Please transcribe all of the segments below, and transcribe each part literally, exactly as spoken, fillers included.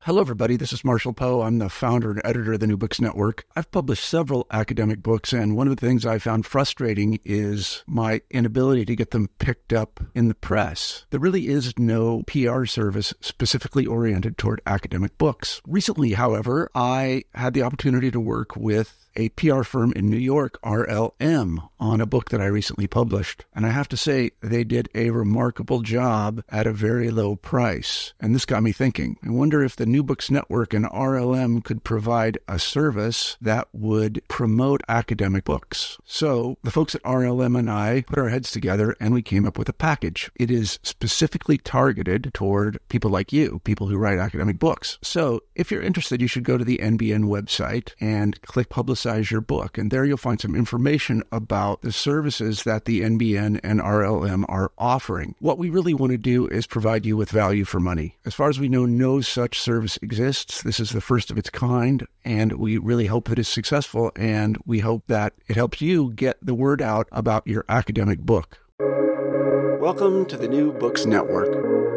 Hello, everybody. This is Marshall Poe. I'm the founder and editor of the New Books Network. I've published several academic books, and one of the things I found frustrating is my inability to get them picked up in the press. There really is no P R service specifically oriented toward academic books. Recently, however, I had the opportunity to work with a P R firm in New York, R L M, on a book that I recently published. And I have to say, they did a remarkable job at a very low price. And this got me thinking. I wonder if the New Books Network and R L M could provide a service that would promote academic books. So the folks at R L M and I put our heads together and we came up with a package. It is specifically targeted toward people like you, people who write academic books. So if you're interested, you should go to the N B N website and click Publicize your book. And there you'll find some information about the services that the N B N and R L M are offering. What we really want to do is provide you with value for money. As far as we know, no such service exists. This is the first of its kind, and we really hope that it's successful, and we hope that it helps you get the word out about your academic book. Welcome to the New Books Network.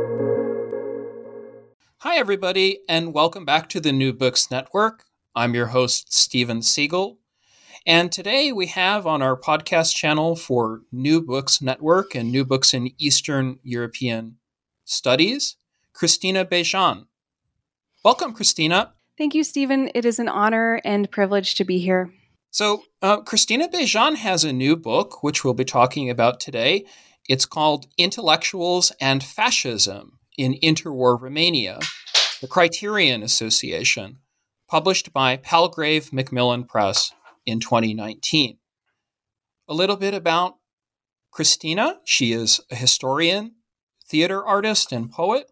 Hi, everybody, and welcome back to the New Books Network. I'm your host, Steven Siegel, and today we have on our podcast channel for New Books Network and New Books in Eastern European Studies, Christina Bejan. Welcome, Christina. Thank you, Steven. It is an honor and privilege to be here. So, uh, Christina Bejan has a new book, which we'll be talking about today. It's called Intellectuals and Fascism in Interwar Romania, the Criterion Association, published by Palgrave Macmillan Press in twenty nineteen. A little bit about Christina. She is a historian, theater artist, and poet.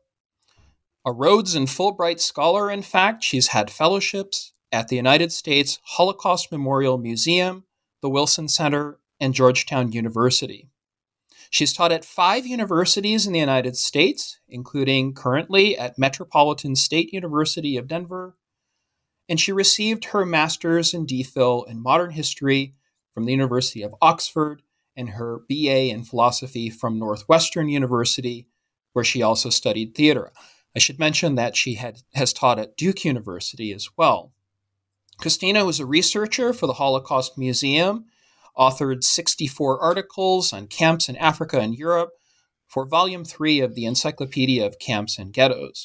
A Rhodes and Fulbright scholar, in fact. She's had fellowships at the United States Holocaust Memorial Museum, the Wilson Center, and Georgetown University. She's taught at five universities in the United States, including currently at Metropolitan State University of Denver, and she received her master's in DPhil in modern history from the University of Oxford and her B A in philosophy from Northwestern University, where she also studied theater. I should mention that she had, has taught at Duke University as well. Christina was a researcher for the Holocaust Museum, authored sixty-four articles on camps in Africa and Europe for Volume three of the Encyclopedia of Camps and Ghettos.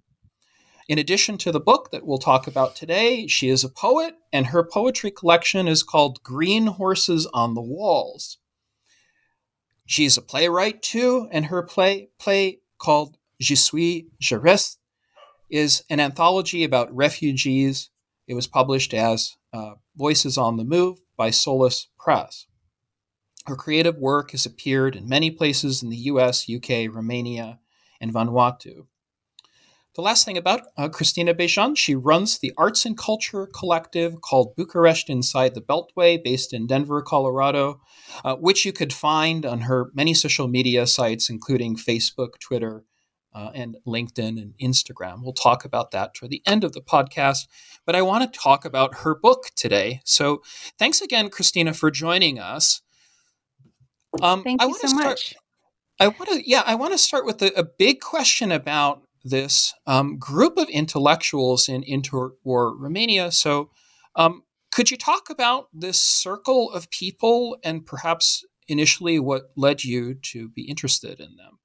In addition to the book that we'll talk about today, she is a poet, and her poetry collection is called Green Horses on the Walls. She's a playwright, too, and her play, play called Je suis, je reste is an anthology about refugees. It was published as uh, Voices on the Move by Solus Press. Her creative work has appeared in many places in the U S, U K, Romania, and Vanuatu. The last thing about uh, Christina Bejan, she runs the arts and culture collective called Bucharest Inside the Beltway, based in Denver, Colorado, uh, which you could find on her many social media sites, including Facebook, Twitter, uh, and LinkedIn and Instagram. We'll talk about that toward the end of the podcast, but I want to talk about her book today. So thanks again, Christina, for joining us. Um, Thank I you so start, much. I want to, yeah, I want to start with a, a big question about this um, group of intellectuals in interwar Romania. So um, could you talk about this circle of people and perhaps initially what led you to be interested in them?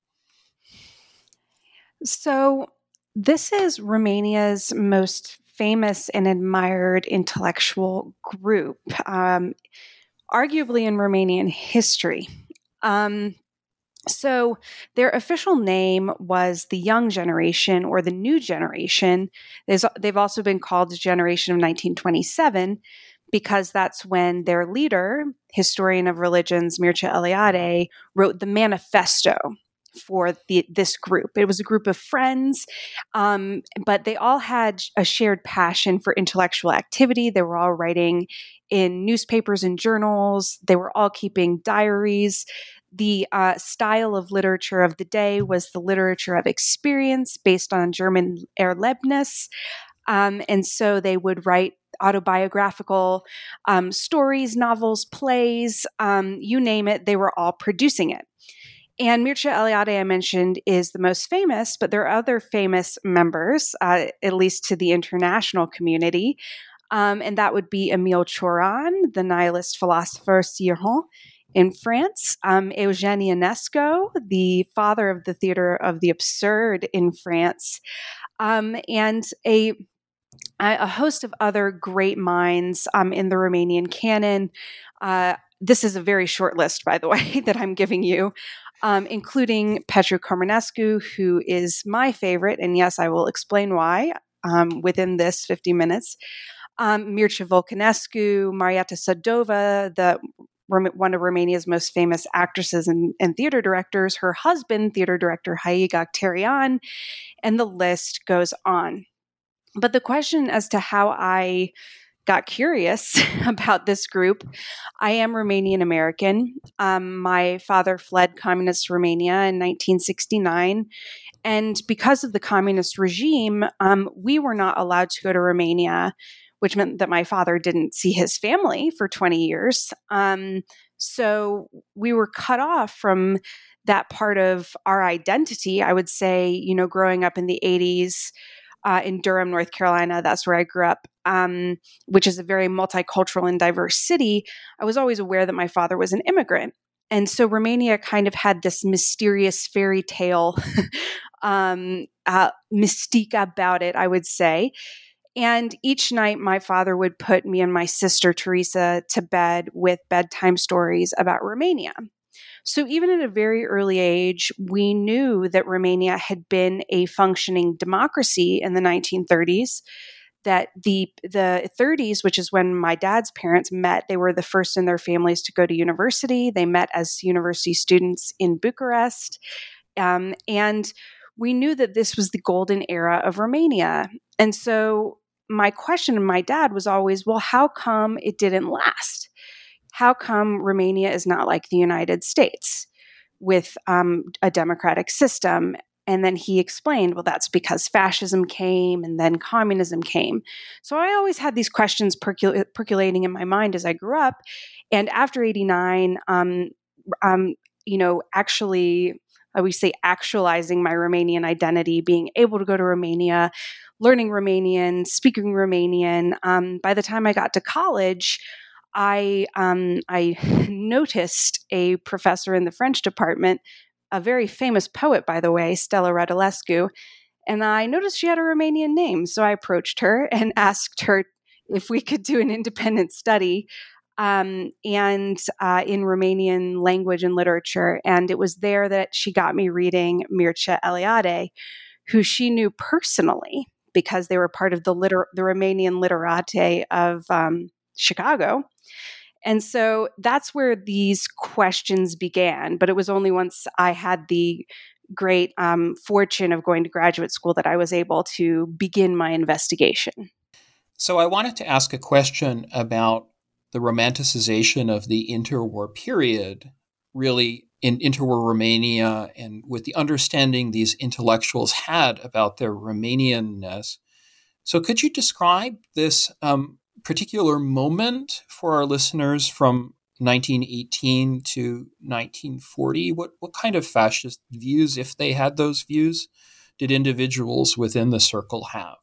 So this is Romania's most famous and admired intellectual group, um, arguably in Romanian history. Um, So their official name was the Young Generation or the New Generation. There's, they've also been called the Generation of nineteen twenty-seven because that's when their leader, historian of religions Mircea Eliade, wrote the manifesto for the, this group. It was a group of friends, um, but they all had a shared passion for intellectual activity. They were all writing in newspapers and journals. They were all keeping diaries. The uh, style of literature of the day was the literature of experience based on German Erlebnis. Um, and so they would write autobiographical um, stories, novels, plays, um, you name it, they were all producing it. And Mircea Eliade, I mentioned, is the most famous, but there are other famous members, uh, at least to the international community. Um, and that would be Émile Cioran, the nihilist philosopher Cioran in France, um, Eugène Ionesco, the father of the theater of the absurd in France, um, and a a host of other great minds um, in the Romanian canon. Uh, this is a very short list, by the way, that I'm giving you, um, including Petru Comănescu, who is my favorite, and yes, I will explain why um, within this fifty minutes. Um, Mircea Vulcănescu, Marieta Sadova, the one of Romania's most famous actresses and, and theater directors, her husband, theater director Haig Akhterian, and the list goes on. But the question as to how I got curious about this group, I am Romanian American. Um, my father fled communist Romania in nineteen sixty-nine. And because of the communist regime, um, we were not allowed to go to Romania, which meant that my father didn't see his family for twenty years. Um, so we were cut off from that part of our identity. I would say, you know, growing up in the eighties, Uh, in Durham, North Carolina. That's where I grew up, um, which is a very multicultural and diverse city. I was always aware that my father was an immigrant. And so Romania kind of had this mysterious fairy tale um, uh, mystique about it, I would say. And each night, my father would put me and my sister, Teresa, to bed with bedtime stories about Romania. So even at a very early age, we knew that Romania had been a functioning democracy in the nineteen thirties, that the the thirties, which is when my dad's parents met, they were the first in their families to go to university. They met as university students in Bucharest. Um, and we knew that this was the golden era of Romania. And so my question to my dad was always, well, how come it didn't last? How come Romania is not like the United States with um, a democratic system? And then he explained, well, that's because fascism came and then communism came. So I always had these questions percul- percolating in my mind as I grew up. And after eighty-nine, um, um, you know, actually, I would say actualizing my Romanian identity, being able to go to Romania, learning Romanian, speaking Romanian. Um, by the time I got to college, I um, I noticed a professor in the French department, a very famous poet, by the way, Stella Radulescu, and I noticed she had a Romanian name. So I approached her and asked her if we could do an independent study um, and uh, in Romanian language and literature. And it was there that she got me reading Mircea Eliade, who she knew personally because they were part of the liter- the Romanian literate of um, Chicago. And so that's where these questions began. But it was only once I had the great um, fortune of going to graduate school that I was able to begin my investigation. So I wanted to ask a question about the romanticization of the interwar period, really in interwar Romania, and with the understanding these intellectuals had about their Romanianness. So could you describe this um, particular moment for our listeners from nineteen eighteen to nineteen forty? What what kind of fascist views, if they had those views, did individuals within the circle have?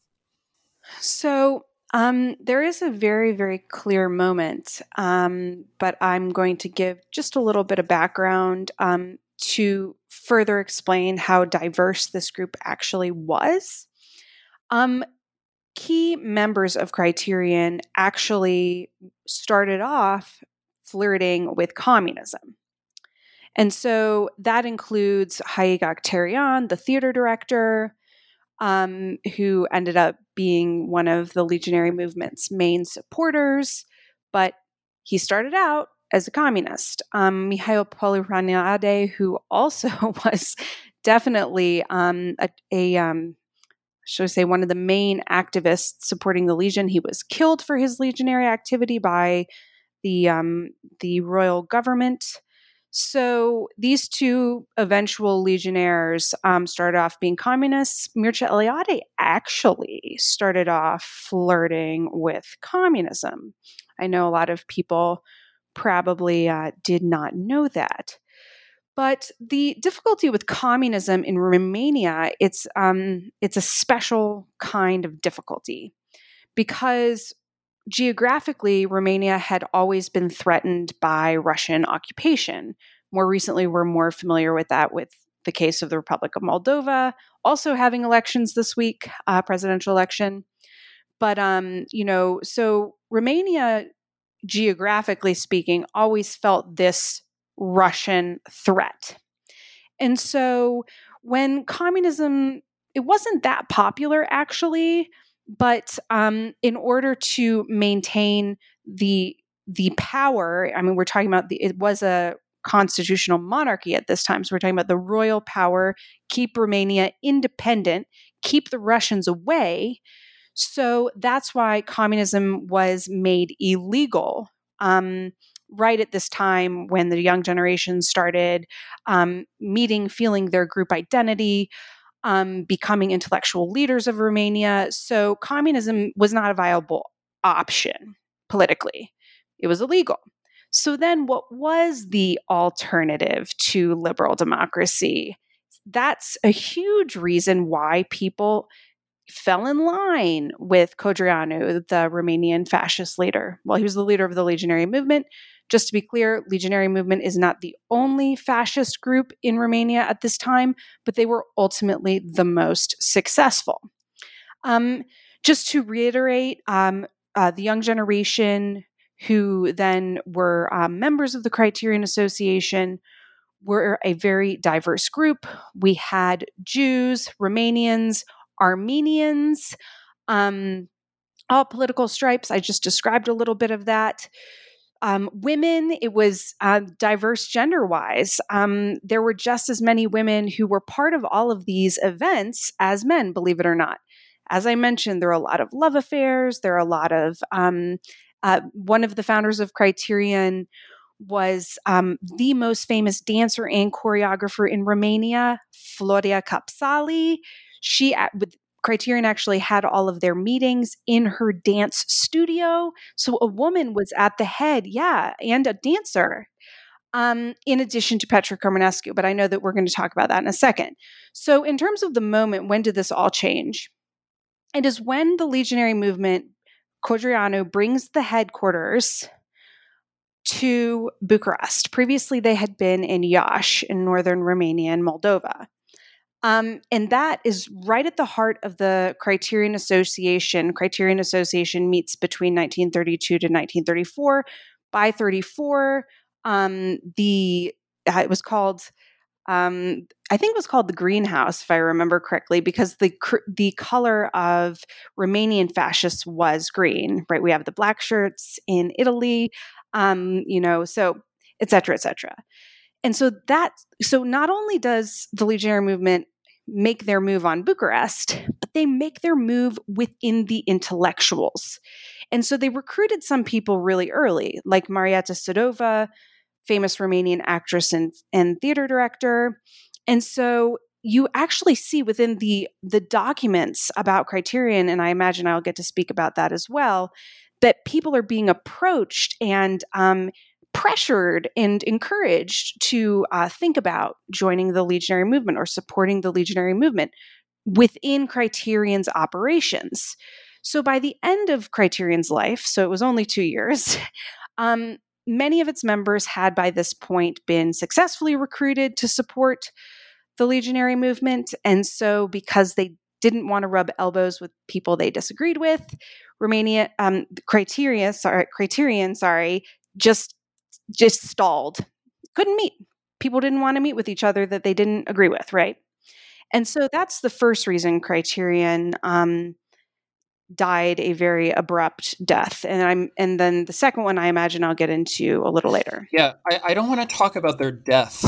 So um, there is a very, very clear moment, um, but I'm going to give just a little bit of background um, to further explain how diverse this group actually was. Um, Key members of Criterion actually started off flirting with communism. And so that includes Haig Akhterian, the theater director, um, who ended up being one of the Legionary Movement's main supporters, but he started out as a communist. Um, Mihail Polihraniade, who also was definitely um, a, a um, should I say, one of the main activists supporting the Legion. He was killed for his legionary activity by the um, the royal government. So these two eventual legionnaires um, started off being communists. Mircea Eliade actually started off flirting with communism. I know a lot of people probably uh, did not know that. But the difficulty with communism in Romania, it's um, it's a special kind of difficulty because geographically, Romania had always been threatened by Russian occupation. More recently, we're more familiar with that with the case of the Republic of Moldova, also having elections this week, uh, presidential election. But, um, you know, so Romania, geographically speaking, always felt this Russian threat. And so when communism, it wasn't that popular actually, but um, in order to maintain the the power, I mean, we're talking about the, it was a constitutional monarchy at this time. So we're talking about the royal power, keep Romania independent, keep the Russians away. So that's why communism was made illegal. Um, right at this time when the young generation started um, meeting, feeling their group identity, um, becoming intellectual leaders of Romania. So communism was not a viable option politically. It was illegal. So then what was the alternative to liberal democracy? That's a huge reason why people fell in line with Codreanu, the Romanian fascist leader. Well, he was the leader of the Legionary Movement. Just to be clear, Legionary Movement is not the only fascist group in Romania at this time, but they were ultimately the most successful. Um, just to reiterate, um, uh, the young generation who then were um, members of the Criterion Association were a very diverse group. We had Jews, Romanians, Armenians, um, all political stripes. I just described a little bit of that. Um, women, it was uh, diverse gender-wise. Um, there were just as many women who were part of all of these events as men, believe it or not. As I mentioned, there are a lot of love affairs. There are a lot of, um, uh, one of the founders of Criterion was um, the most famous dancer and choreographer in Romania, Floria Capsali. She, with Criterion, actually had all of their meetings in her dance studio. So a woman was at the head, yeah, and a dancer, um, in addition to Petra Carmenescu. But I know that we're going to talk about that in a second. So in terms of the moment, when did this all change? It is when the Legionary Movement, Codreanu, brings the headquarters to Bucharest. Previously, they had been in Iași in northern Romania and Moldova. Um, and that is right at the heart of the Criterion Association. Criterion Association meets between nineteen thirty-two to nineteen thirty-four. By thirty-four, um, the uh, it was called, um, I think it was called the Greenhouse, if I remember correctly, because the the color of Romanian fascists was green. Right, we have the black shirts in Italy, um, you know, so et cetera, et cetera. And so that, so not only does the Legionary Movement make their move on Bucharest, but they make their move within the intellectuals. And so they recruited some people really early, like Marieta Sadova, famous Romanian actress and, and theater director. And so you actually see within the, the documents about Criterion, and I imagine I'll get to speak about that as well, that people are being approached and um, pressured and encouraged to uh, think about joining the Legionary Movement or supporting the Legionary Movement within Criterion's operations. So by the end of Criterion's life, so it was only two years, um, many of its members had by this point been successfully recruited to support the Legionary Movement. And so because they didn't want to rub elbows with people they disagreed with, Romania, um, Criteria, sorry, Criterion, sorry, just just stalled. Couldn't meet. People didn't want to meet with each other that they didn't agree with, right? And so that's the first reason Criterion um, died a very abrupt death. And I'm and then the second one I imagine I'll get into a little later. Yeah, I, I don't want to talk about their death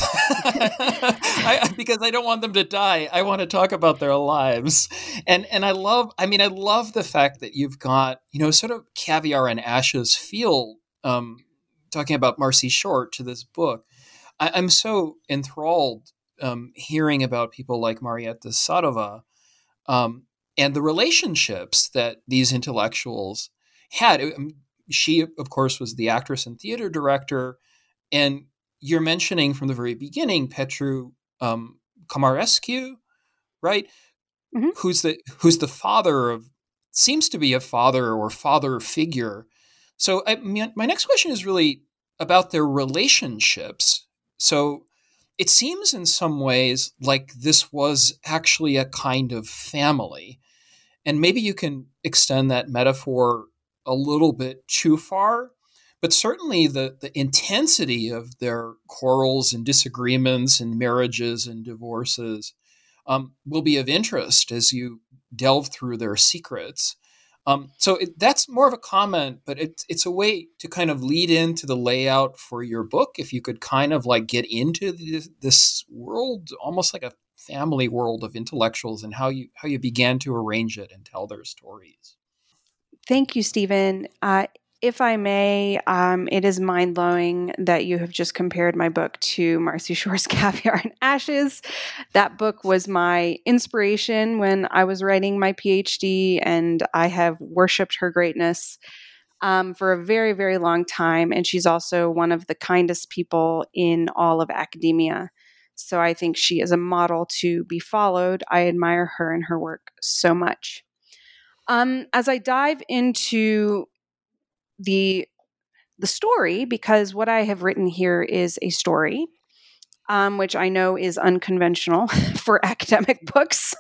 I, because I don't want them to die. I want to talk about their lives. And and I love, I mean, I love the fact that you've got, you know, sort of caviar and ashes feel um, talking about Marcy Short to this book. I, I'm so enthralled um, hearing about people like Marieta Sadova um, and the relationships that these intellectuals had. She, of course, was the actress and theater director. And you're mentioning from the very beginning Petru um, Comarescu, right? Mm-hmm. Who's the who's the father of seems to be a father or father figure. So I, my next question is really about their relationships. So it seems in some ways like this was actually a kind of family. And maybe you can extend that metaphor a little bit too far, but certainly the, the intensity of their quarrels and disagreements and marriages and divorces um, will be of interest as you delve through their secrets. Um, so it, that's more of a comment, but it, it's a way to kind of lead into the layout for your book. If you could kind of like get into this, this world, almost like a family world of intellectuals, and how you how you began to arrange it and tell their stories. Thank you, Stephen. Uh, if I may, um, it is mind-blowing that you have just compared my book to Marcy Shore's Caviar and Ashes. That book was my inspiration when I was writing my PhD, and I have worshipped her greatness um, for a very, very long time. And she's also one of the kindest people in all of academia. So I think she is a model to be followed. I admire her and her work so much. Um, as I dive into the the story, because what I have written here is a story, um, which I know is unconventional for academic books.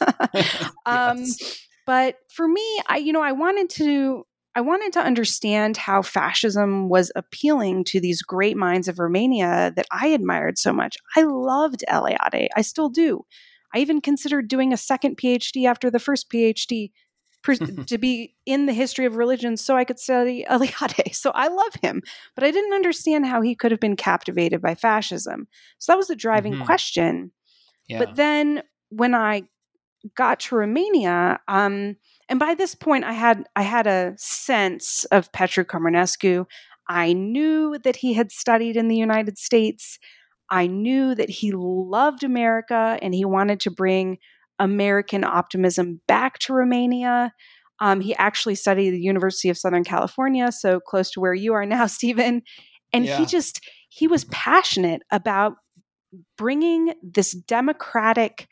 um, Yes. But for me, I you know I wanted to I wanted to understand how fascism was appealing to these great minds of Romania that I admired so much. I loved Eliade. I still do. I even considered doing a second PhD after the first PhD to be in the history of religion so I could study Eliade. So I love him, but I didn't understand how he could have been captivated by fascism. So that was the driving Mm-hmm. question. Yeah. But then when I got to Romania, um, and by this point I had I had a sense of Petru Comarescu. I knew that he had studied in the United States. I knew that he loved America and he wanted to bring American optimism back to Romania. Um, he actually studied at the University of Southern California, so close to where you are now, Stephen. And Yeah. he just, he was passionate about bringing this democratic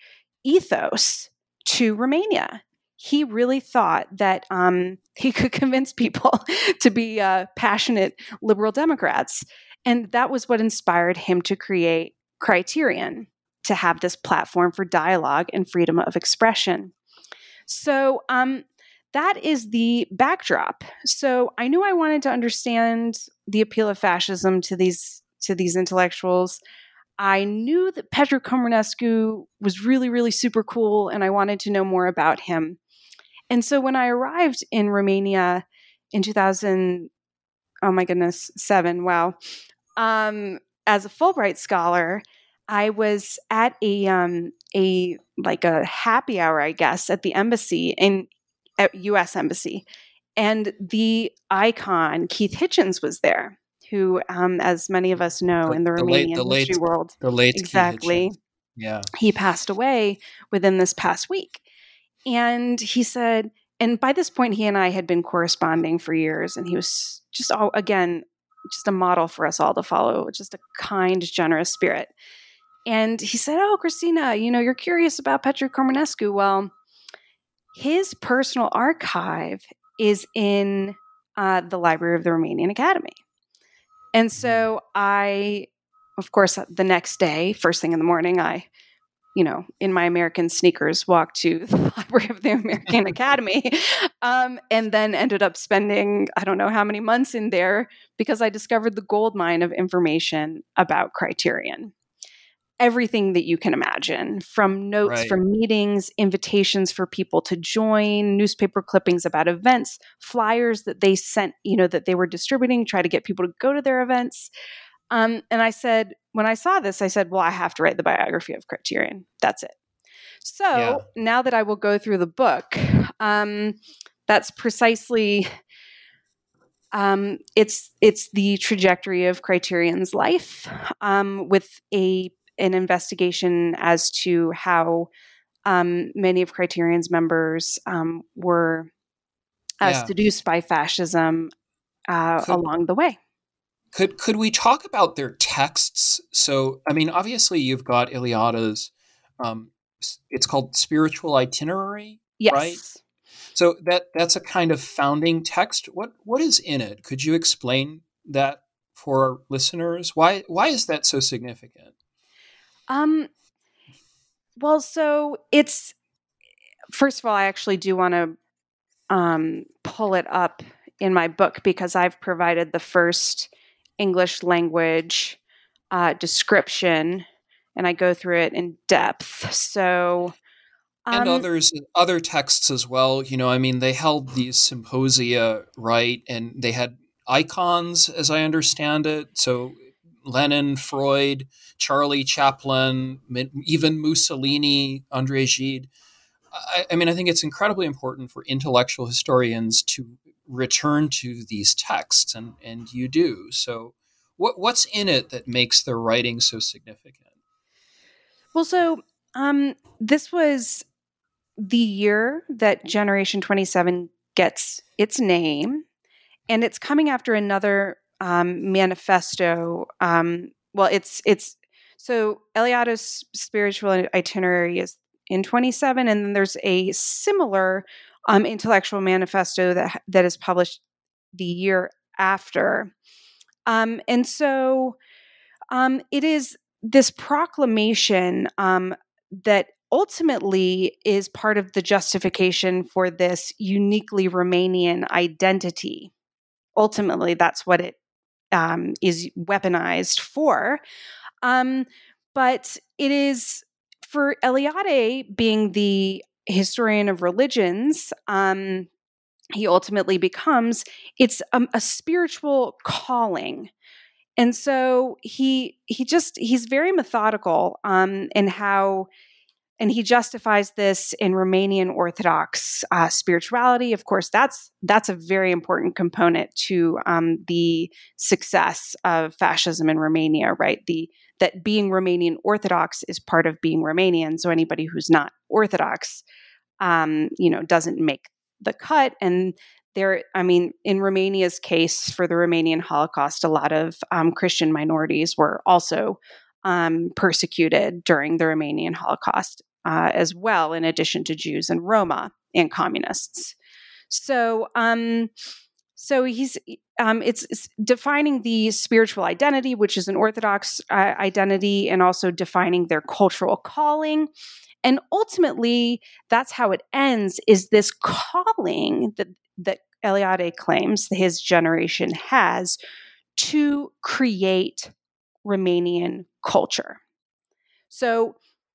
ethos to Romania. He really thought that um, he could convince people to be uh, passionate liberal Democrats. And that was what inspired him to create Criterion, to have this platform for dialogue and freedom of expression. So um, that is the backdrop. So I knew I wanted to understand the appeal of fascism to these to these intellectuals. I knew that Petru Comarescu was really, really super cool, and I wanted to know more about him. And so when I arrived in Romania in two thousand, oh my goodness, seven, wow, um, as a Fulbright scholar, I was at a um, a like a happy hour, I guess, at the embassy in at U S embassy, and the icon Keith Hitchens was there, who, um, as many of us know, The, in the the late, Romanian the history late, world, the late Keith exactly, Hitchens. Yeah. he passed away within this past week. And he said, and by this point, he and I had been corresponding for years, and he was just, all, again, just a model for us all to follow, just a kind, generous spirit. And he said, "Oh, Christina, you know, you're curious about Petru Comarescu. Well, his personal archive is in uh, the Library of the Romanian Academy." And so I, of course, the next day, first thing in the morning, I, you know, in my American sneakers, walked to the Library of the American Academy, um, and then ended up spending, I don't know how many months in there, because I discovered the gold mine of information about Criterion. Everything that you can imagine, from notes Right. from meetings, invitations for people to join, newspaper clippings about events, flyers that they sent, you know, that they were distributing, try to get people to go to their events. Um, and I said, when I saw this, I said, well, I have to write the biography of Criterion. That's it. So Yeah. now that I will go through the book, um, that's precisely, um, it's it's the trajectory of Criterion's life, um, with a an investigation as to how um, many of Criterion's members um, were uh, Yeah. seduced by fascism uh, Could along the way. Could could we talk about their texts? So, I mean, obviously, you've got Eliada's. Um, it's called Spiritual Itinerary, right? Yes. So that that's a kind of founding text. What what is in it? Could you explain that for our listeners? Why why is that so significant? Um. Well, so it's first of all, I actually do want to um, pull it up in my book because I've provided the first English language uh, description, and I go through it in depth. So, and um, others, other texts as well. You know, I mean, they held these symposia, right? And they had icons, as I understand it. So Lenin, Freud, Charlie Chaplin, even Mussolini, André Gide. I, I mean, I think it's incredibly important for intellectual historians to return to these texts, and, and you do. So what what's in it that makes their writing so significant? Well, so um, this was the year that Generation twenty-seven gets its name, and it's coming after another um, manifesto. Um, well, it's it's so Eliada's spiritual itinerary is in twenty-seven, and then there's a similar um, intellectual manifesto that that is published the year after, um, and so um, it is this proclamation um, that ultimately is part of the justification for this uniquely Romanian identity. Ultimately, that's what it um, is weaponized for. Um, but it is for Eliade, being the historian of religions, um, he ultimately becomes, it's a, a spiritual calling. And so he he just he's very methodical um, in how, and he justifies this in Romanian Orthodox uh, spirituality. Of course, that's that's a very important component to um, the success of fascism in Romania, right? The that being Romanian Orthodox is part of being Romanian. So anybody who's not Orthodox, um, you know, doesn't make the cut. And there, I mean, in Romania's case for the Romanian Holocaust, a lot of um, Christian minorities were also um, persecuted during the Romanian Holocaust uh, as well, in addition to Jews and Roma and communists. So, um, so he's um, it's, it's defining the spiritual identity, which is an Orthodox uh, identity, and also defining their cultural calling. And ultimately, that's how it ends, is this calling that that Eliade claims his generation has to create Romanian culture. So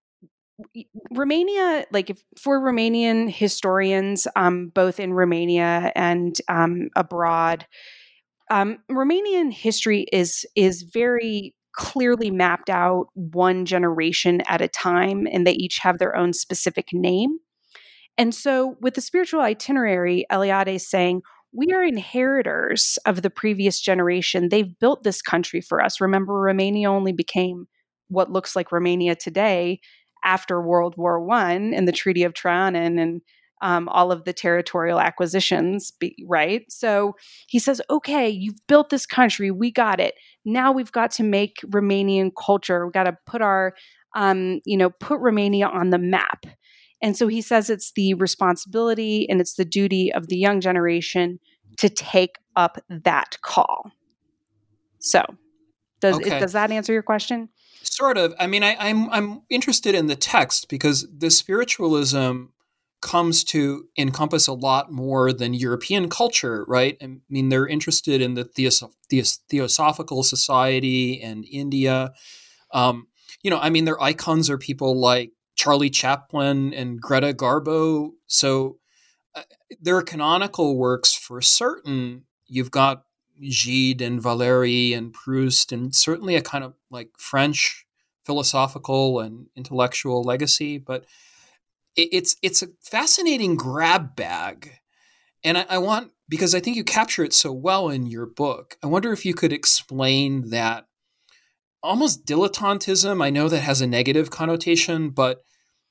Romania, like if, for Romanian historians, um, both in Romania and um, abroad, um, Romanian history is is very clearly mapped out one generation at a time, and they each have their own specific name. And so with the spiritual itinerary, Eliade is saying, we are inheritors of the previous generation. They've built this country for us. Remember, Romania only became what looks like Romania today after World War One and the Treaty of Trianon and um, all of the territorial acquisitions, right? So he says, okay, you've built this country. We got it. Now we've got to make Romanian culture. We've got to put our, um, you know, put Romania on the map. And so he says it's the responsibility and it's the duty of the young generation to take up that call. So does Okay. it, does that answer your question? Sort of. I mean, I, I'm I'm interested in the text because the spiritualism comes to encompass a lot more than European culture, right? I mean, they're interested in the theos- theos- Theosophical Society and India. Um, you know, I mean, their icons are people like Charlie Chaplin and Greta Garbo. So uh, there are canonical works for certain. You've got Gide and Valéry and Proust, and certainly a kind of like French philosophical and intellectual legacy. But it, it's it's a fascinating grab bag. And I, I want, because I think you capture it so well in your book, I wonder if you could explain that almost dilettantism. I know that has a negative connotation, but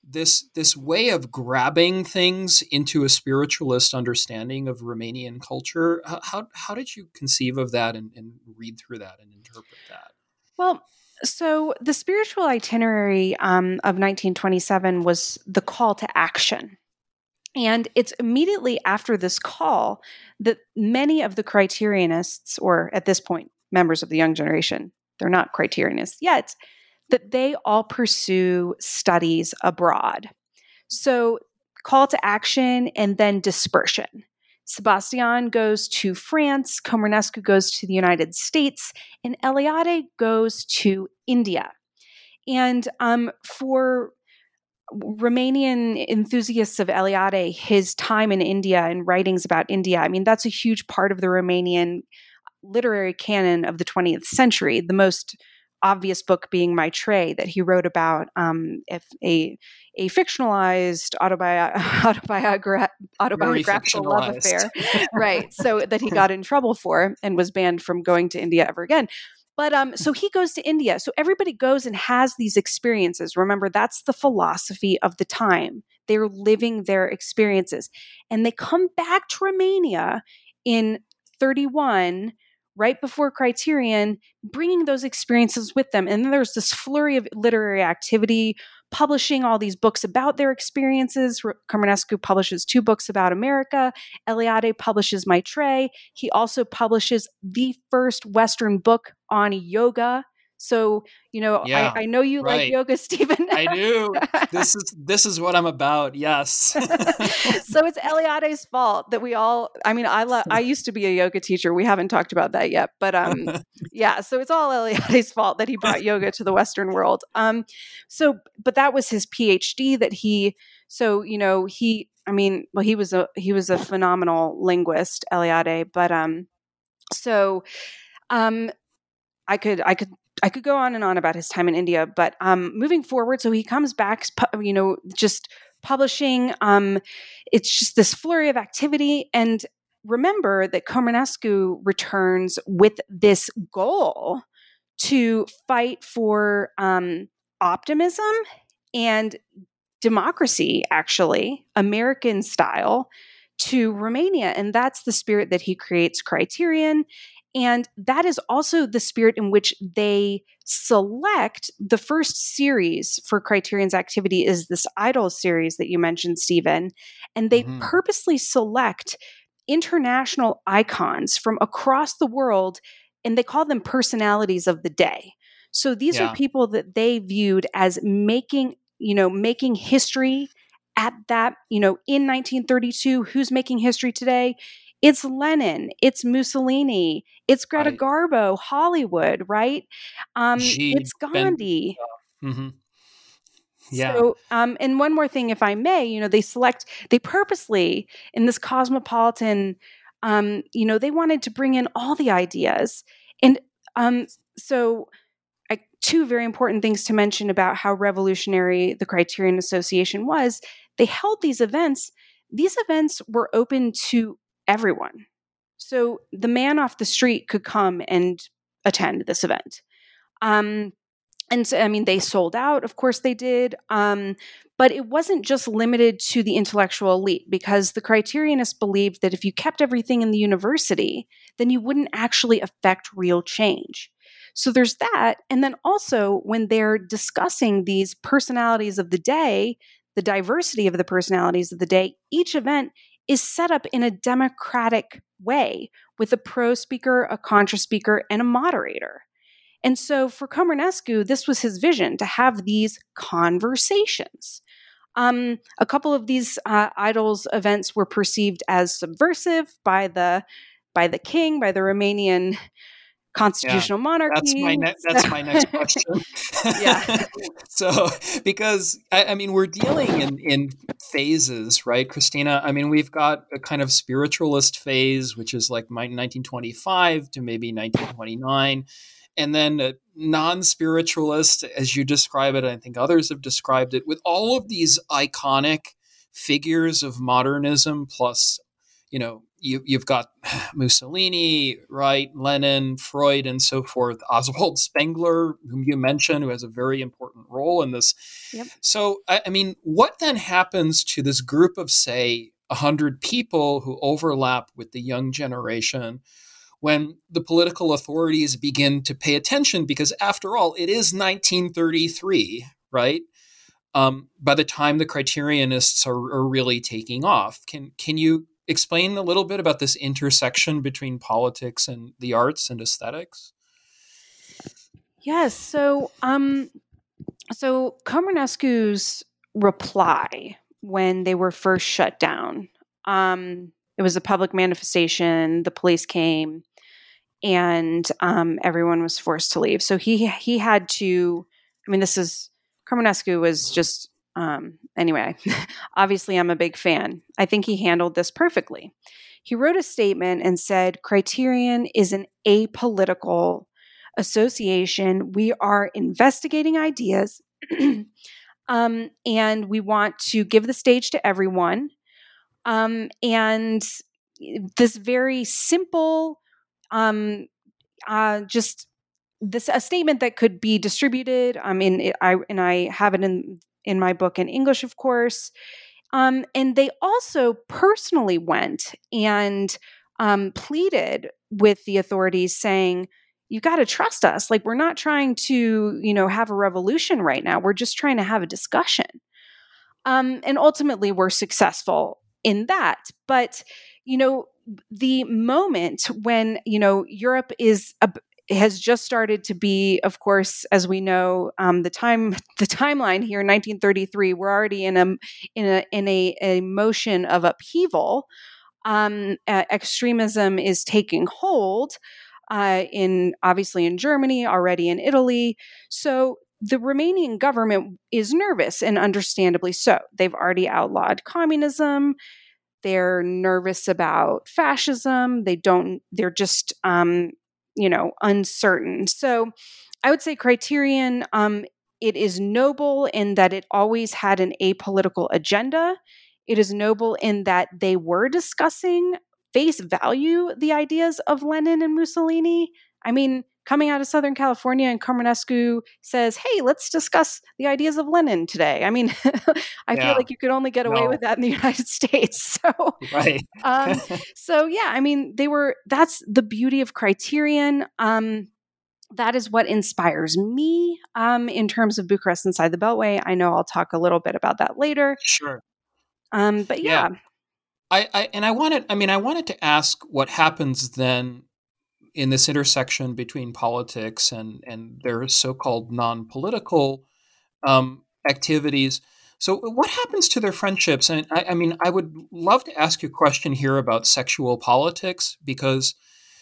this this way of grabbing things into a spiritualist understanding of Romanian culture. How how did you conceive of that and, and read through that and interpret that? Well, so the spiritual itinerary um, of nineteen twenty-seven was the call to action. And it's immediately after this call that many of the criterionists, or at this point, members of the young generation, they're not criterionists yet, that they all pursue studies abroad. So call to action and then dispersion. Sebastian goes to France, Comănescu goes to the United States, and Eliade goes to India. And um, for Romanian enthusiasts of Eliade, his time in India and writings about India, I mean, that's a huge part of the Romanian literary canon of the twentieth century. The most obvious book being Maitreyi, that he wrote about um, if a a fictionalized autobi- autobiogra- autobiographical love affair, right? So that he got in trouble for and was banned from going to India ever again. But um, so he goes to India. So everybody goes and has these experiences. Remember, that's the philosophy of the time. They're living their experiences. And they come back to Romania in thirty-one, right before Criterion, bringing those experiences with them. And then there's this flurry of literary activity, publishing all these books about their experiences. Comănescu publishes two books about America. Eliade publishes Maitreyi. He also publishes the first Western book on yoga. So, you know, yeah, I, I know you right. like yoga, Stephen. I do. This is this is what I'm about. Yes. So it's Eliade's fault that we all. I mean, I lo- I used to be a yoga teacher. We haven't talked about that yet, but um, yeah. So it's all Eliade's fault that he brought yoga to the Western world. Um, so but that was his PhD that he. So you know he. I mean, well, he was a he was a phenomenal linguist, Eliade. But um, so um, I could I could. I could go on and on about his time in India, but um, moving forward, so he comes back, you know, just publishing. Um, it's just this flurry of activity. And remember that Comănescu returns with this goal to fight for um, optimism and democracy, actually, American style, to Romania. And that's the spirit that he creates Criterion. And that is also the spirit in which they select the first series for Criterion's activity is this Idols series that you mentioned, Stephen. And they mm-hmm. purposely select international icons from across the world, and they call them personalities of the day. So these yeah. are people that they viewed as making, you know, making history at that, you know, in nineteen thirty-two. Who's making history today? It's Lenin, it's Mussolini, it's Greta right. Garbo, Hollywood, right? Um, Gee, it's Gandhi. Ben, mm-hmm. Yeah. So, um, and one more thing, if I may, you know, they select, they purposely, in this cosmopolitan, um, you know, they wanted to bring in all the ideas. And um, so I, two very important things to mention about how revolutionary the Criterion Association was. They held these events. These events were open to everyone. So the man off the street could come and attend this event. Um, and so, I mean, they sold out. Of course they did. Um, but it wasn't just limited to the intellectual elite, because the Criterionists believed that if you kept everything in the university, then you wouldn't actually affect real change. So there's that. And then also when they're discussing these personalities of the day, the diversity of the personalities of the day, each event is set up in a democratic way with a pro speaker, a contra speaker, and a moderator. And so for Comănescu, this was his vision, to have these conversations. Um, a couple of these uh, Idols events were perceived as subversive by the by the king, by the Romanian constitutional yeah, monarchy. That's my ne- that's my next question. Yeah. So, because I, I mean, we're dealing in, in phases, right, Christina? I mean, we've got a kind of spiritualist phase, which is like nineteen twenty-five to maybe nineteen twenty-nine. And then a non-spiritualist, as you describe it, I think others have described it, with all of these iconic figures of modernism plus, you know, you, you've got Mussolini, right, Lenin, Freud, and so forth, Oswald Spengler, whom you mentioned, who has a very important role in this. Yep. So, I, I mean, what then happens to this group of, say, one hundred people who overlap with the young generation when the political authorities begin to pay attention? Because after all, it is nineteen thirty-three, right? Um, by the time the Criterionists are, are really taking off. Can can you explain a little bit about this intersection between politics and the arts and aesthetics? Yes. So, um, so Comănescu's reply when they were first shut down, um, it was a public manifestation. The police came, and um, everyone was forced to leave. So he he had to. I mean, this is Comănescu was just um, anyway. Obviously, I'm a big fan. I think he handled this perfectly. He wrote a statement and said, "Criterion is an apolitical association. We are investigating ideas, um, and we want to give the stage to everyone." Um, and this very simple, um, uh, just this a statement that could be distributed. I mean, it, I and I have it in in my book in English, of course. Um, and they also personally went and um, pleaded with the authorities, saying, "You got to trust us. Like, we're not trying to, you know, have a revolution right now. We're just trying to have a discussion." Um, and ultimately, we're successful in that. But, you know, the moment when, you know, Europe is a, has just started to be, of course, as we know, um, the time the timeline here, nineteen thirty-three, we're already in a in a in a, a motion of upheaval. Um, uh, extremism is taking hold uh, in obviously in Germany, already in Italy. So the Romanian government is nervous, and understandably so. They've already outlawed communism. They're nervous about fascism. They don't. They're just um, you know uncertain. So I would say Criterion. Um, it is noble in that it always had an apolitical agenda. It is noble in that they were discussing face value the ideas of Lenin and Mussolini. I mean, coming out of Southern California, and Comănescu says, "Hey, let's discuss the ideas of Lenin today." I mean, I Yeah. feel like you could only get away No. with that in the United States. So, Right. um, so yeah, I mean, they were. That's the beauty of Criterion. Um, that is what inspires me um, in terms of Bucharest Inside the Beltway. I know I'll talk a little bit about that later. Sure. Um, but Yeah. yeah. I, I and I wanted. I mean, I wanted to ask what happens then in this intersection between politics and and their so-called non-political um, activities. So, what happens to their friendships? And I, I mean, I would love to ask you a question here about sexual politics, because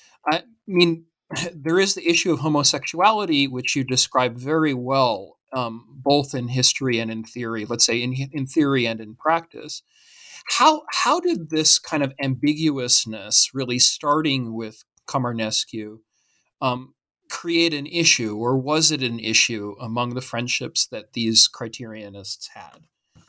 I mean, there is the issue of homosexuality, which you describe very well, um, both in history and in theory. Let's say in in theory and in practice. How how did this kind of ambiguousness, really starting with Comănescu, um, create an issue, or was it an issue among the friendships that these Criterionists had?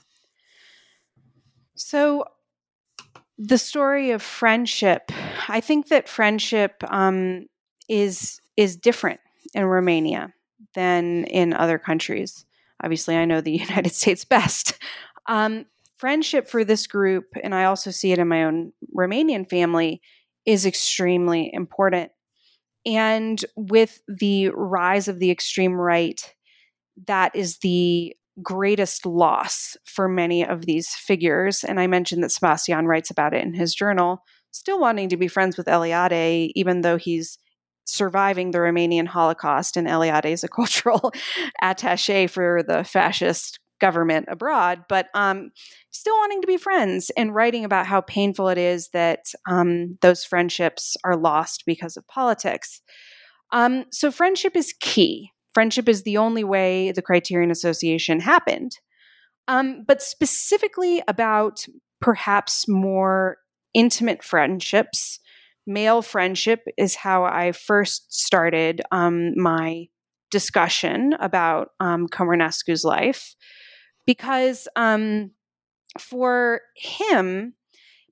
So the story of friendship, I think that friendship um, is is different in Romania than in other countries. Obviously, I know the United States best. Um, friendship for this group, and I also see it in my own Romanian family, is extremely important. And with the rise of the extreme right, that is the greatest loss for many of these figures. And I mentioned that Sebastian writes about it in his journal, still wanting to be friends with Eliade, even though he's surviving the Romanian Holocaust, and Eliade is a cultural attaché for the fascist government abroad, but um, still wanting to be friends and writing about how painful it is that um, those friendships are lost because of politics. Um, so friendship is key. Friendship is the only way the Criterion Association happened. Um, but specifically about perhaps more intimate friendships, male friendship is how I first started um, my discussion about um, Comănescu's life. Because um, for him,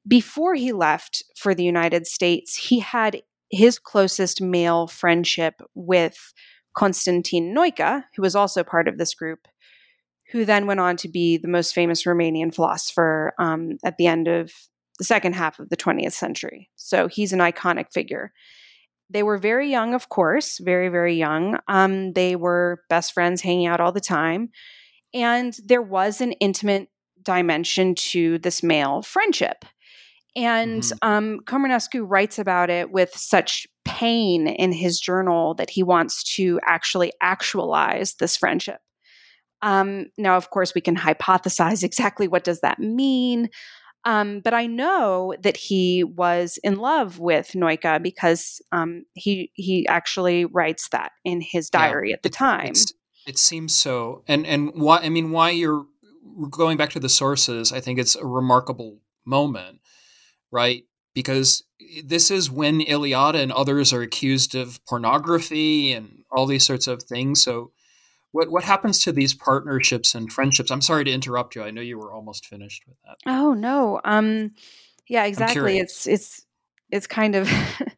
before he left for the United States, he had his closest male friendship with Constantin Noica, who was also part of this group, who then went on to be the most famous Romanian philosopher um, at the end of the second half of the twentieth century. So he's an iconic figure. They were very young, of course, very, very young. Um, they were best friends, hanging out all the time. And there was an intimate dimension to this male friendship. And Mhm. um, Comănescu writes about it with such pain in his journal that he wants to actually actualize this friendship. Um, now, of course, we can hypothesize exactly what does that mean. Um, but I know that he was in love with Noica because um, he he actually writes that in his Yeah. diary at the It, time. it's, it seems so. And, and why, I mean, why you're going back to the sources, I think it's a remarkable moment, right? Because this is when Iliada and others are accused of pornography and all these sorts of things. So what what happens to these partnerships and friendships? I'm sorry to interrupt you. I know you were almost finished with that. Oh no. Um, yeah, I'm exactly. curious. It's it's it's kind of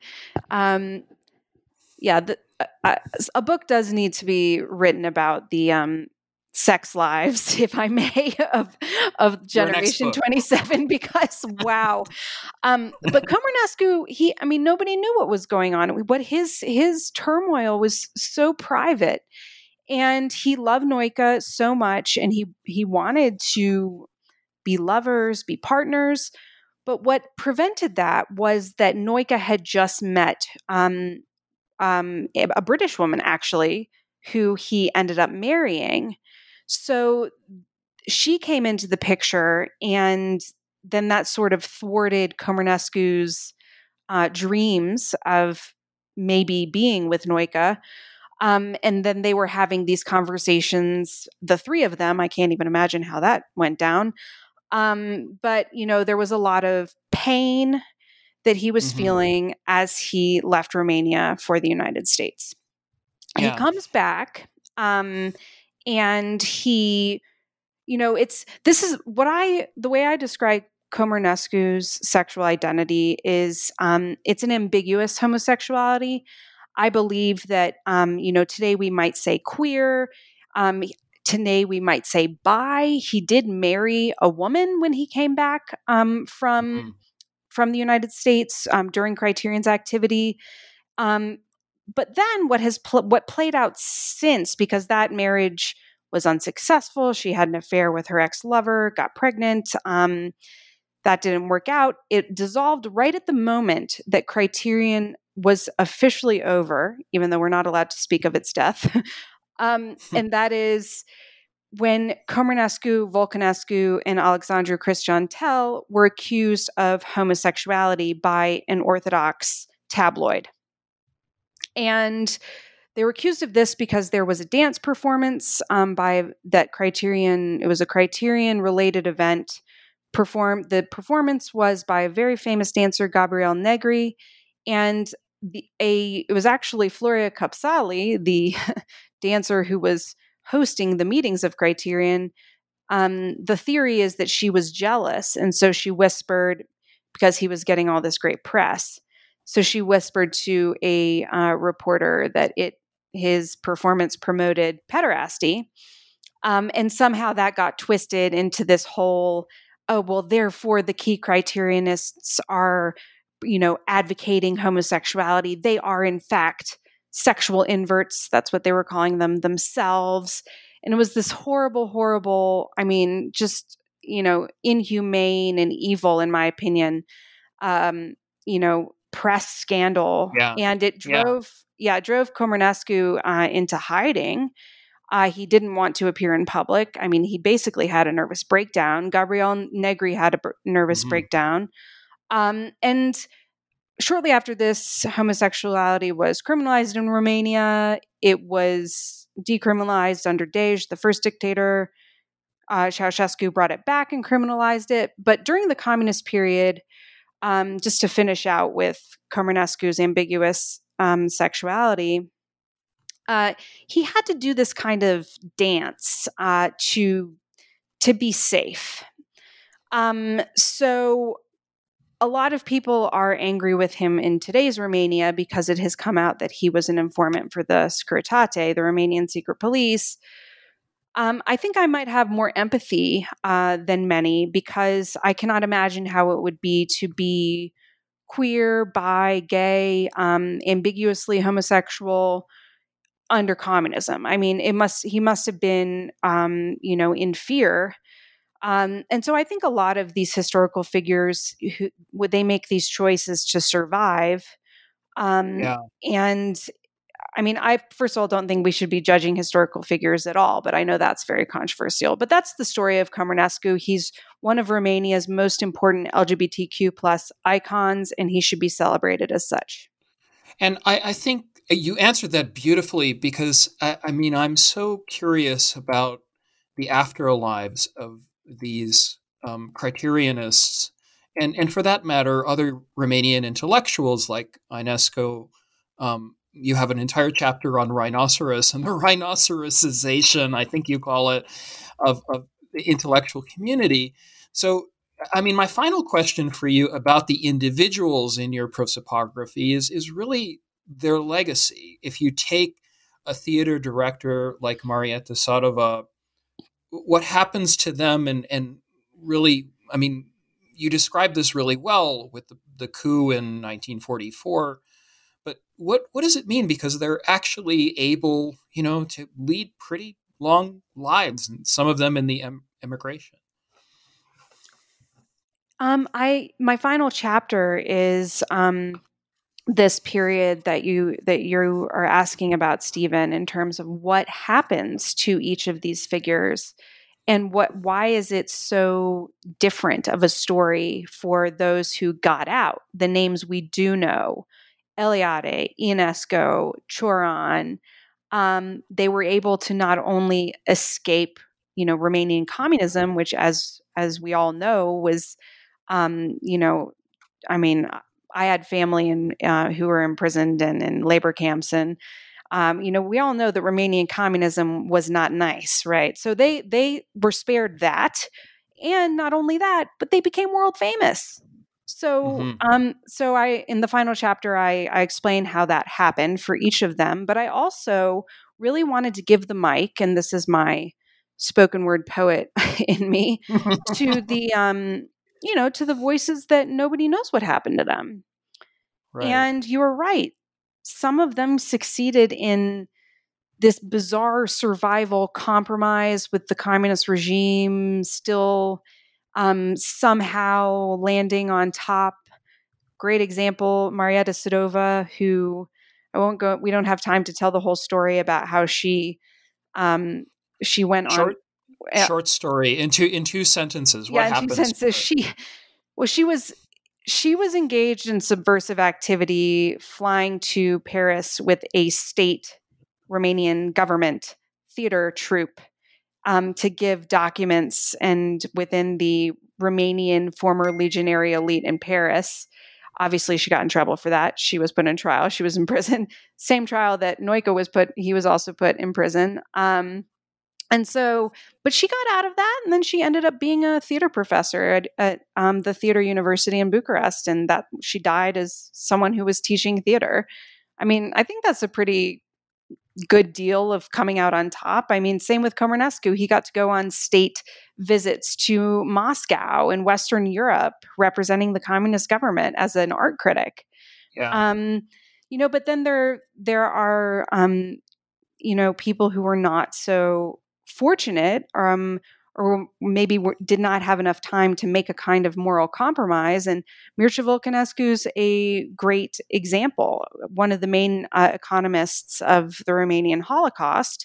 um, yeah. The, uh, a book does need to be written about the um, sex lives, if I may, of of Your next Generation book. twenty-seven. Because wow. Um, but Comănescu, he, I mean, nobody knew what was going on. What his his turmoil was so private, and he loved Noica so much, and he he wanted to be lovers, be partners. But what prevented that was that Noica had just met um, um, a British woman, actually, who he ended up marrying. So she came into the picture, and then that sort of thwarted Comănescu's uh, dreams of maybe being with Noica. Um, and then they were having these conversations, the three of them. I can't even imagine how that went down. Um, but, you know, there was a lot of pain that he was Mhm. feeling as he left Romania for the United States. He Yeah. comes back um, and he, you know, it's, this is what I, the way I describe Comănescu's sexual identity is um, it's an ambiguous homosexuality. I believe that, um, you know, today we might say queer. Um, today we might say bi. He did marry a woman when he came back um, from Mhm. from the United States um, during Criterion's activity. Um, but then what has pl- what played out since, because that marriage was unsuccessful. She had an affair with her ex-lover, got pregnant. Um, that didn't work out. It dissolved right at the moment that Criterion was officially over, even though we're not allowed to speak of its death. um, and that is when Comănescu, Vulcănescu, and Alexandru Cristian Tell were accused of homosexuality by an Orthodox tabloid. And they were accused of this because there was a dance performance um, by that Criterion. It was a Criterion-related event. Perform the performance was by a very famous dancer, Gabriel Negri, and the, a it was actually Floria Capsali, the dancer who was hosting the meetings of Criterion. Um, the theory is that she was jealous, and so she whispered, because he was getting all this great press. So she whispered to a uh, reporter that it his performance promoted pederasty, um, and somehow that got twisted into this whole, oh well, therefore the key criterionists are, you know, advocating homosexuality. They are in fact sexual inverts. That's what they were calling them themselves. And it was this horrible, horrible, I mean, just, you know, inhumane and evil, in my opinion, um, you know, press scandal. Yeah. And it Yeah. drove, yeah, it drove Comănescu uh, into hiding. Uh, he didn't want to appear in public. I mean, he basically had a nervous breakdown. Gabriel Negri had a b- nervous Mhm. breakdown. Um, and shortly after this, homosexuality was criminalized in Romania. It was decriminalized under Dej, the first dictator. Uh, Ceausescu brought it back and criminalized it. But during the communist period, um, just to finish out with Comănescu's ambiguous um, sexuality, uh, he had to do this kind of dance uh, to to be safe. Um, so a lot of people are angry with him in today's Romania because it has come out that he was an informant for the Securitate, the Romanian secret police. Um, I think I might have more empathy uh, than many, because I cannot imagine how it would be to be queer, bi, gay, um, ambiguously homosexual under communism. I mean, it must he must have been, um, you know, in fear. Um, and so I think a lot of these historical figures, who would they make these choices to survive? Um, Yeah. and I mean, I first of all don't think we should be judging historical figures at all, but I know that's very controversial. But that's the story of Comănescu. He's one of Romania's most important L G B T Q plus icons, and he should be celebrated as such. And I, I think you answered that beautifully, because I, I mean, I'm so curious about the afterlives of these um, criterionists, and, and for that matter, other Romanian intellectuals like Ionescu. Um, you have an entire chapter on rhinoceros and the rhinocerosization, I think you call it, of, of the intellectual community. So, I mean, my final question for you about the individuals in your prosopography is, is really their legacy. If you take a theater director like Marieta Sadova, what happens to them? And, and really, I mean, you described this really well with the, the coup in nineteen forty-four. But what, what does it mean? Because they're actually able, you know, to lead pretty long lives, and some of them in the em- immigration. Um, I my final chapter is um, this period that you that you are asking about, Stephen, in terms of what happens to each of these figures, and what why is it so different of a story for those who got out. The names we do know: Eliade, Ionescu, Cioran. Um, they were able to not only escape, you know, Romanian communism, which, as as we all know, was, um, you know, I mean, I had family in, uh, who were imprisoned and in labor camps, and um, you know, we all know that Romanian communism was not nice, right? So they they were spared that, and not only that, but they became world famous. So, Mm-hmm. um, so I in the final chapter, I, I explain how that happened for each of them, but I also really wanted to give the mic, and this is my spoken word poet in me, to the um, you know, to the voices that nobody knows what happened to them. Right. And you were right. Some of them succeeded in this bizarre survival compromise with the communist regime, still um, somehow landing on top. Great example, Marieta Sadova, who I won't go, we don't have time to tell the whole story about how she um, she went Short, on. Uh, short story in two in two sentences. yeah, What in two happens? sentences. She well, she was she was engaged in subversive activity, flying to Paris with a state Romanian government theater troupe um, to give documents, and within the Romanian former legionary elite in Paris. Obviously, she got in trouble for that. She was put in trial. She was in prison. Same trial that Noika was put. He was also put in prison. Um, and so, but she got out of that, and then she ended up being a theater professor at, at um, the Theater University in Bucharest, and that she died as someone who was teaching theater. I mean, I think that's a pretty good deal of coming out on top. I mean, same with Comănescu. He got to go on state visits to Moscow in Western Europe, representing the communist government as an art critic. Yeah. Um, you know, but then there there are um, you know, people who were not so fortunate, um, or maybe were, did not have enough time to make a kind of moral compromise. And Mircea Vulcănescu's a great example, one of the main uh, economists of the Romanian Holocaust.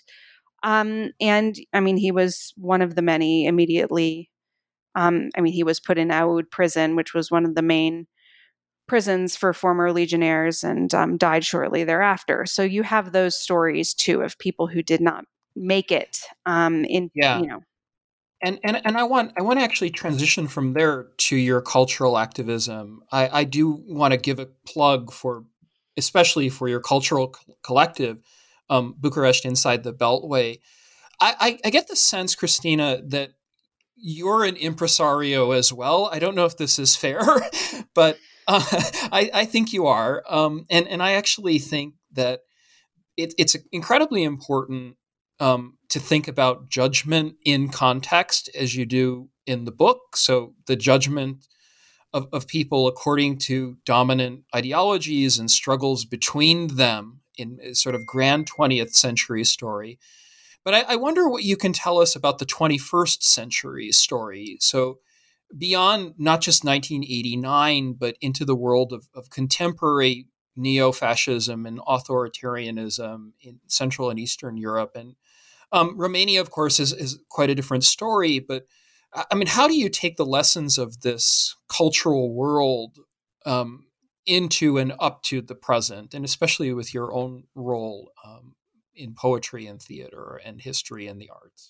Um, and I mean, he was one of the many immediately, um, I mean, he was put in Aoud prison, which was one of the main prisons for former legionnaires, and um, died shortly thereafter. So you have those stories too of people who did not make it um, in, Yeah. you know. And, and and I want I want to actually transition from there to your cultural activism. I, I do want to give a plug for, especially for your cultural co- collective, um, Bucharest Inside the Beltway. I, I, I get the sense, Christina, that you're an impresario as well. I don't know if this is fair, but uh, I, I think you are. Um, and, and I actually think that it, it's incredibly important um, to think about judgment in context as you do in the book. So the judgment of, of people according to dominant ideologies and struggles between them in a sort of grand twentieth century story. But I, I wonder what you can tell us about the twenty-first century story. So beyond not just nineteen eighty-nine, but into the world of, of contemporary neo-fascism and authoritarianism in Central and Eastern Europe. And um, Romania, of course, is, is quite a different story. But I mean, how do you take the lessons of this cultural world um, into and up to the present, and especially with your own role um, in poetry and theater and history and the arts?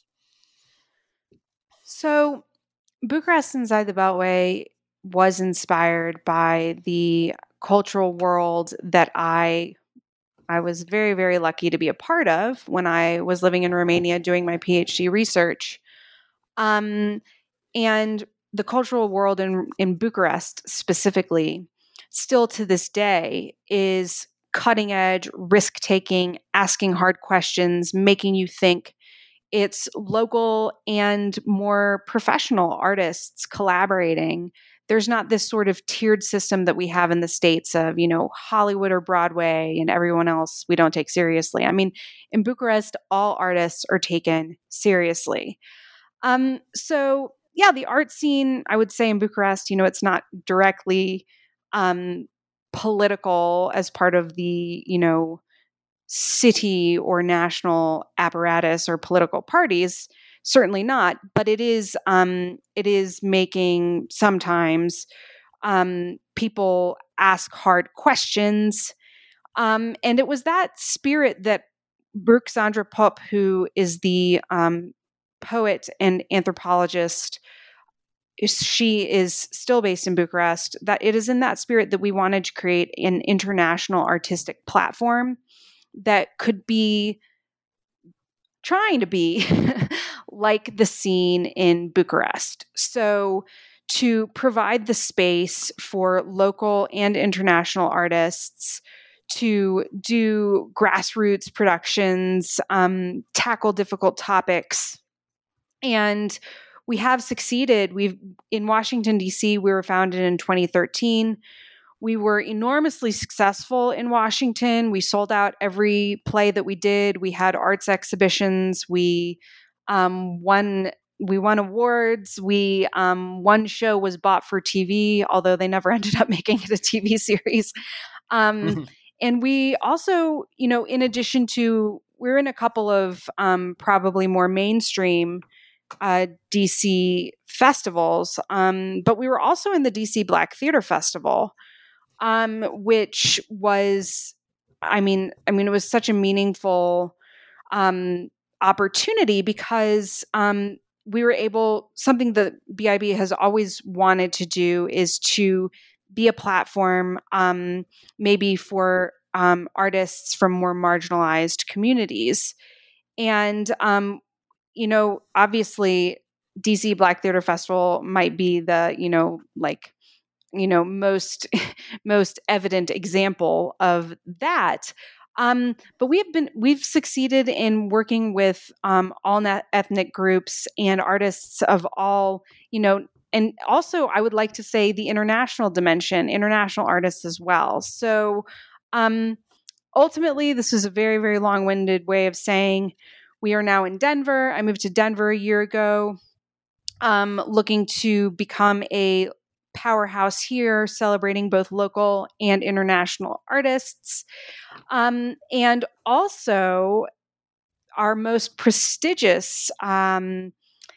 So Bucharest Inside the Beltway was inspired by the cultural world that I I was very, very lucky to be a part of when I was living in Romania doing my PhD research. Um, and the cultural world in, in Bucharest specifically, still to this day, is cutting edge, risk taking, asking hard questions, making you think. It's local and more professional artists collaborating. There's not this sort of tiered system that we have in the States of, you know, Hollywood or Broadway and everyone else we don't take seriously. I mean, in Bucharest, all artists are taken seriously. Um, so, yeah, the art scene, I would say in Bucharest, you know, it's not directly um, political as part of the, you know, city or national apparatus or political parties, certainly not, but it is um, it is making sometimes um, people ask hard questions, um, and it was that spirit that Ruxandra Popp, who is the um, poet and anthropologist, she is still based in Bucharest, that it is in that spirit that we wanted to create an international artistic platform that could be trying to be like the scene in Bucharest. So to provide the space for local and international artists to do grassroots productions, um, tackle difficult topics. And we have succeeded. We've in Washington, D C, we were founded in twenty thirteen. We were enormously successful in Washington. We sold out every play that we did. We had arts exhibitions. We um, won. We won awards. We um, one show was bought for T V, although they never ended up making it a T V series. Um, and we also, you know, in addition to, we're in a couple of um, probably more mainstream uh, D C festivals, um, but we were also in the D C Black Theater Festival. Um, which was, I mean, I mean, it was such a meaningful um, opportunity because um, we were able. Something that B I B has always wanted to do is to be a platform, um, maybe for um, artists from more marginalized communities, and um, you know, obviously, D C Black Theater Festival might be the, you know, like. you know, most most evident example of that. Um, but we have been we've succeeded in working with um, all ethnic groups and artists of all, you know, and also I would like to say the international dimension, international artists as well. So um, ultimately, this is a very, very long-winded way of saying we are now in Denver. I moved to Denver a year ago, um, looking to become a powerhouse here, celebrating both local and international artists. Um, and also, our most prestigious, um,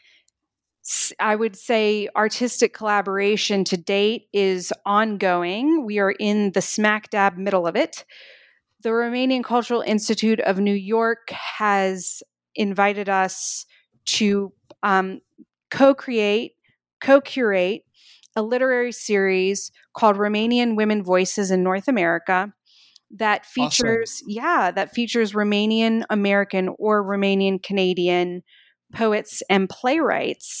I would say, artistic collaboration to date is ongoing. We are in the smack dab middle of it. The Romanian Cultural Institute of New York has invited us to um, co-create, co-curate a literary series called Romanian Women Voices in North America that features, awesome. yeah, that features Romanian American or Romanian Canadian poets and playwrights.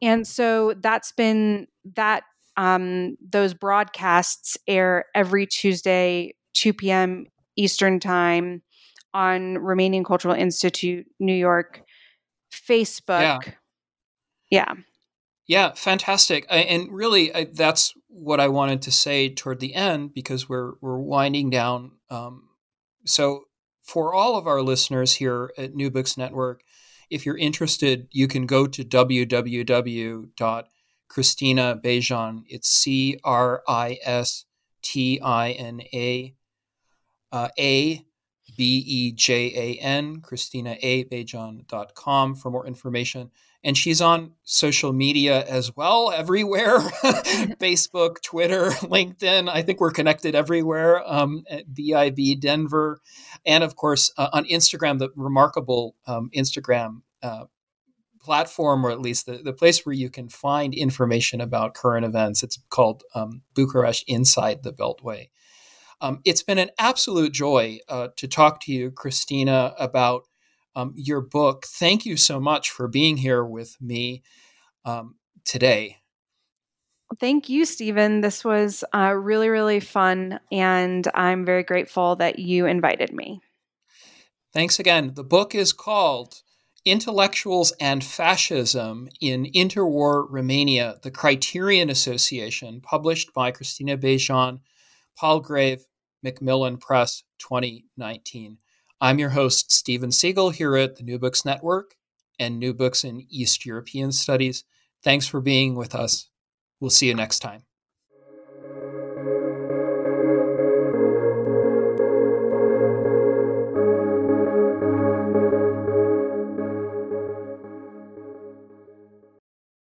And so that's been that um, those broadcasts air every Tuesday, two p.m. Eastern time on Romanian Cultural Institute, New York, Facebook. Yeah. Yeah. Yeah, fantastic. I, and really, I, that's what I wanted to say toward the end, because we're we're winding down. Um, so for all of our listeners here at New Books Network, if you're interested, you can go to w w w dot Cristina Bejan. It's C R I S T I N A uh, A B E J A N, Cristina A Bejan dot com for more information. And she's on social media as well, everywhere. Facebook, Twitter, LinkedIn. I think we're connected everywhere um, at B I B Denver. And of course, uh, on Instagram, the remarkable um, Instagram uh, platform, or at least the, the place where you can find information about current events. It's called um, Bucharest Inside the Beltway. Um, it's been an absolute joy uh, to talk to you, Cristina, about um, your book. Thank you so much for being here with me um, today. Thank you, Stephen. This was uh, really, really fun, and I'm very grateful that you invited me. Thanks again. The book is called Intellectuals and Fascism in Interwar Romania, the Criterion Association, published by Cristina Bejan, Palgrave Macmillan Press, twenty nineteen. I'm your host, Stephen Siegel, here at the New Books Network and New Books in East European Studies. Thanks for being with us. We'll see you next time.